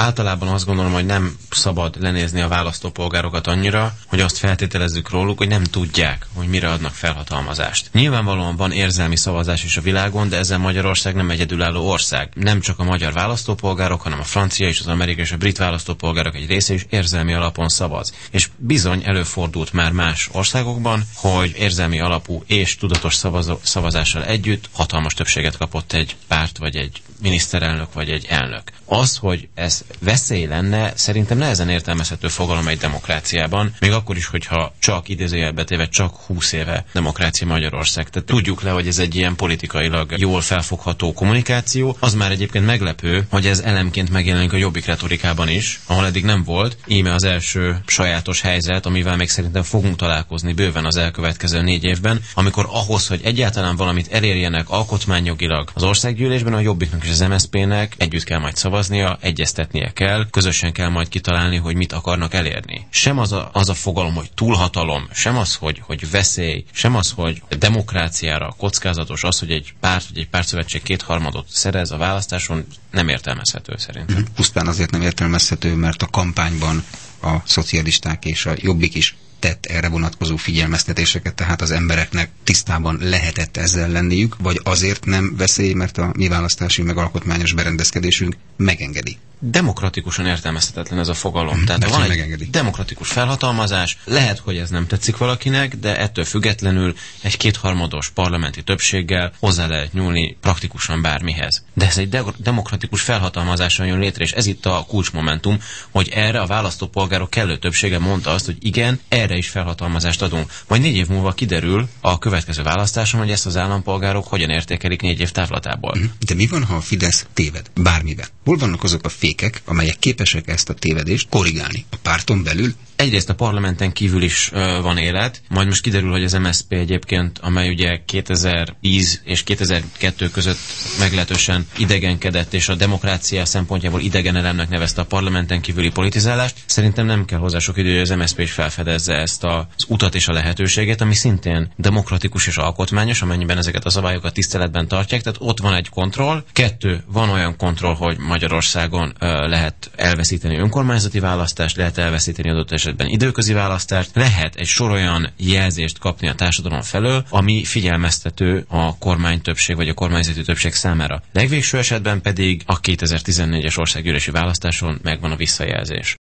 általában azt gondolom, hogy nem szabad lenézni a választópolgárokat annyira, hogy azt feltételezzük róluk, hogy nem tudják, hogy mire adnak felhatalmazást. Nyilvánvalóan van érzelmi szavazás is a világon, de ezzel Magyarország nem egyedülálló ország. Nem csak a magyar választópolgárok, hanem a francia és az amerikai és a brit választópolgárok egy része is érzelmi alapon szavaz. És bizony előfordult már más országokban, hogy érzelmi alapú és tudatos szavazással együtt hatalmas többséget kapott egy párt, vagy egy miniszterelnök, vagy egy elnök. Az, hogy ez veszély lenne, szerintem nehezen értelmezhető fogalom egy demokráciában, még akkor is, hogyha csak idézőjelbe téve csak 20 éve demokrácia Magyarország. Tehát tudjuk le, hogy ez egy ilyen politikailag jól felfogható kommunikáció. Az már egyébként meglepő, hogy ez elemként megjelenik a Jobbik retorikában is, ahol eddig nem volt. Íme az első sajátos helyzet, amivel még szerintem fogunk találkozni bőven az elkövetkező 4 évben, amikor ahhoz, hogy egyáltalán valamit elérjenek alkotmányjogilag az országgyűlésben, a Jobbiknak és az MSZP-nek együtt kell majd szavaznia, egyeztetnie kell, közösen kell majd kitalálni, hogy mit akarnak elérni. Sem az a fogalom, hogy túlhatalom, sem az, hogy veszély, sem az, hogy demokráciára kockázatos az, hogy egy párt vagy egy pártszövetség 2/3 szerez a választáson, nem értelmezhető szerintem. Pusztán azért nem értelmezhető, mert a kampányban a szocialisták és a Jobbik is tett erre vonatkozó figyelmeztetéseket, tehát az embereknek tisztában lehetett ezzel lenniük, vagy azért nem veszély, mert a mi választási meg alkotmányos berendezkedésünk megengedi. Demokratikusan értelmezhetetlen ez a fogalom. Tehát van egy demokratikus felhatalmazás, lehet, hogy ez nem tetszik valakinek, de ettől függetlenül egy 2/3 parlamenti többséggel hozzá lehet nyúlni praktikusan bármihez. De ez egy demokratikus felhatalmazással jön létre, és ez itt a kulcsmomentum, hogy erre a választópolgárok kellő többsége mondta azt, hogy igen, erre is felhatalmazást adunk. Majd 4 év múlva kiderül a következő választáson, hogy ezt az állampolgárok hogyan értékelik 4 év távlatából. De mi van, ha a Fidesz téved? Bármiben. Hol vannak azok a fékek, amelyek képesek ezt a tévedést korrigálni? A párton belül? Egyrészt a parlamenten kívül is van élet, majd most kiderül, hogy az MSZP egyébként, amely ugye 2010 és 2002 között meglehetősen idegenkedett, és a demokrácia szempontjából idegen elemnek nevezte a parlamenten kívüli politizálást, szerintem nem kell hozzá sok idő, hogy az MSZP is felfedezze ezt az utat és a lehetőséget, ami szintén demokratikus és alkotmányos, amennyiben ezeket a szabályokat tiszteletben tartják, tehát ott van egy kontroll. 2, van olyan kontroll, hogy Magyarországon lehet elveszíteni önkormányzati választást, lehet elveszíteni adott esetben időközi választást, lehet egy sor olyan jelzést kapni a társadalom felől, ami figyelmeztető a kormánytöbbség vagy a kormányzati többség számára. Legvégső esetben pedig a 2014-es országgyűlési választáson megvan a visszajelzés.